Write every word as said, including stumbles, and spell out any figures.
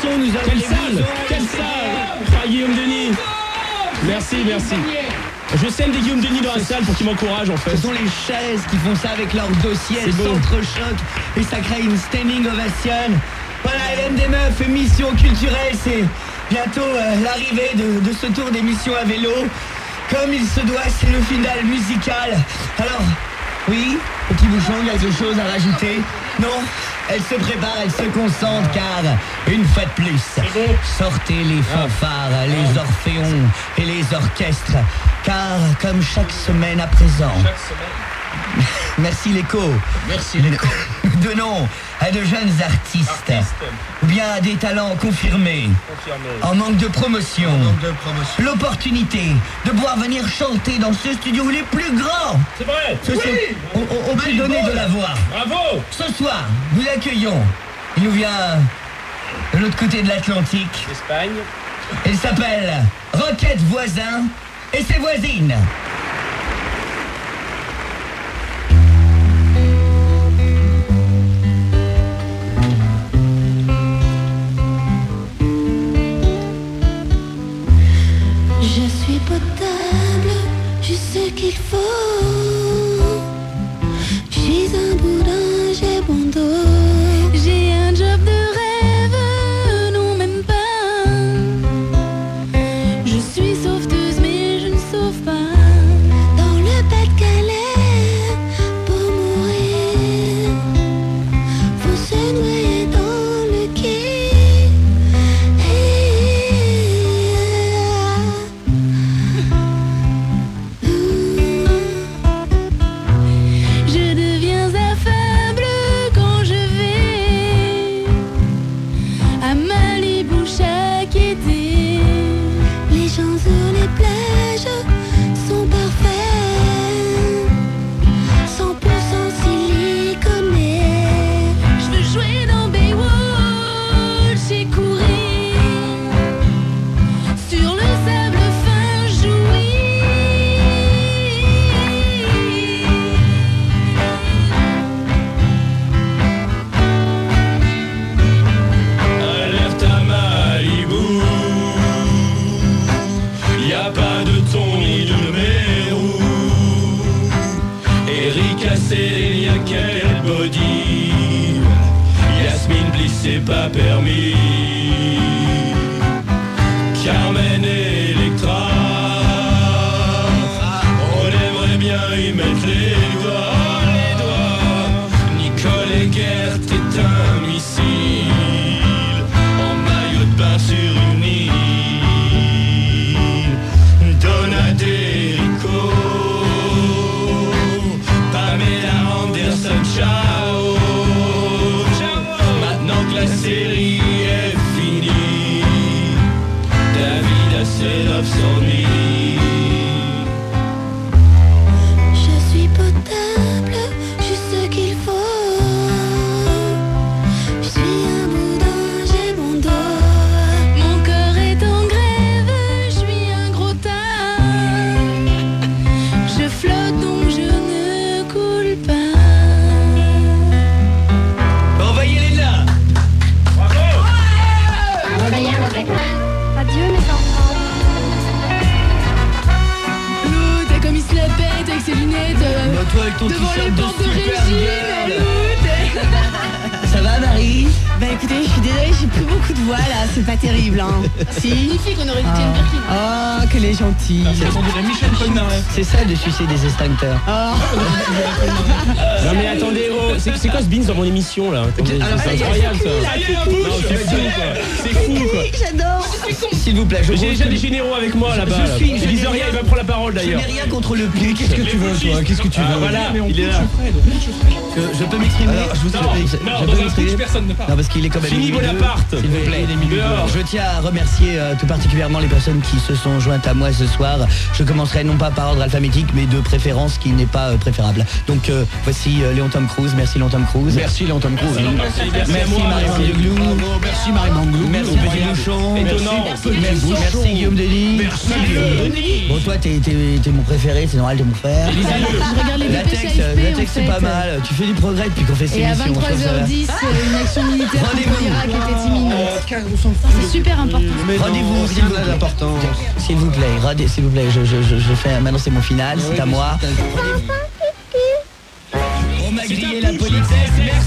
son, nous avons Quelle les salle blousons. Quelle salle ah, Guillaume Denis. Merci, merci. Je sème des Guillaume Denis dans la salle pour qu'ils m'encouragent en fait. Ce sont les chaises qui font ça avec leur dossier, elles beau. s'entrechoquent et ça crée une standing ovation. Voilà, Hélène des Meufs, émission culturelle, c'est bientôt euh, l'arrivée de, de ce tour d'émission à vélo. Comme il se doit, c'est le final musical. Alors, oui, petit bouchon, quelque chose à rajouter? Non, elle se prépare, elle se concentre car, une fois de plus, sortez les fanfares, les orphéons et les orchestres. Car, comme chaque semaine à présent, merci l'écho. Merci l'écho. Nous donnons à de jeunes artistes, Artiste. ou bien à des talents confirmés, Confirmé. en manque de promotion, Manque de promotion. l'opportunité de pouvoir venir chanter dans ce studio où les plus grands C'est vrai. se sont, ont, ont- ont pu donner de la voix. Bravo. Ce soir, nous l'accueillons. Il nous vient de l'autre côté de l'Atlantique. Espagne. Il s'appelle Roquette Voisin et ses voisines. Je suis potable, j'ai ce qu'il faut. Je suis un boudin, j'ai bon dos. J'ai un job de rêve, non même pas. Je suis sauveteuse mais je ne sauve pas. Dans le Pas-de-Calais, pour mourir, faut se noyer dans le quai. Je deviens affable quand je vais à Malibu chaque été. Les gens sur les plages sont parfaits, cent pour cent siliconés. Je veux jouer dans Baywatch et courir sur le sable fin Alerte à Malibu. Y a pas de ton ni de numéro. Eric Assel, y'a quel body. Yasmine Bliss, c'est pas permis. Carmen et Electra. On aimerait bien y mettre les doigts, les doigts. Nicole Eggert est un missile en maillot de bain sur une île. Donna Derico, Pamela Anderson, ciao. Maintenant que la série est finie, David Hasselhoff s'ennuie. Je suis potable, j'ai ce qu'il faut. Je suis un boudin, j'ai bon dos. Mon corps est en grève, je suis un gros tas. Je flotte donc je ne coule pas. Envoyez-les là. Adieu mes enfants. L'autre, comme il se la pète avec ses lunettes. euh, Bah, toi avec ton devant les t-shirt de portes de super régime, gueule. l'autre. Ça va Marie? Bah écoutez, je suis désolée, j'ai plus beaucoup de voix là, c'est pas terrible hein. Si. Magnifique, on aurait dit Jane Birkin. Oh, qu'elle est gentille. On dirait Michel Polnareff. C'est ça de sucer des extincteurs. Oh. Non mais attendez, oh, c'est c'est quoi ce beans dans mon émission là? Attendez, Alors, c'est ça y est, incroyable c'est ça. Ça y est, la Non, bouche. c'est fou quoi. C'est fou quoi. J'adore. S'il vous plaît, je J'ai déjà je- des généraux avec moi là-bas. je là. suis- je Liz n'ai Oria, rien- il va prendre la parole Je d'ailleurs. n'ai rien contre le public. Qu'est-ce que tu veux toi? Qu'est-ce que tu Ah, veux? voilà, Mais on il est touche là. Fred, on touche Fred. Je, je peux m'exprimer? Alors, je vous Non, je, non, je dans peux Dans un m'exprimer? pitch, personne ne parle. Non, parce qu'il est quand même Fini minuit deux, Bonaparte. s'il vous plaît. Dehors. Alors, je tiens à remercier euh, tout particulièrement les personnes qui se sont jointes à moi ce soir. Je commencerai non pas par ordre alphabétique, mais de préférence qui n'est pas euh, préférable. Donc euh, voici euh, Léon Tom Cruise. Merci Léon Tom Cruise. Merci Léon Tom Cruise. Merci, merci, Merci à moi, Marie merci. Mandeglou. Bravo, merci Marie Manglou. Merci Petit Bouchon. Étonnant. Merci, merci Guillaume Denis. Merci Guillaume Bon, toi, t'es, t'es- t'es mon préféré, c'est normal. moral de mon frère. Je regarde les Latex, dépêches A F P, Latex en c'est fait. pas mal. Tu fais du progrès depuis qu'on fait ces Et à émissions. vingt-trois heures dix, une action militaire contre Rendez-vous. l'Irak était imminente. On s'en fout. C'est super important. Mais non, Rendez-vous, s'il rien vous n'a plaît. d'importance. S'il vous plaît, rendez- s'il vous plaît, je, je, je, je fais maintenant c'est mon final, c'est à moi. On m'a grillé la politesse, merci.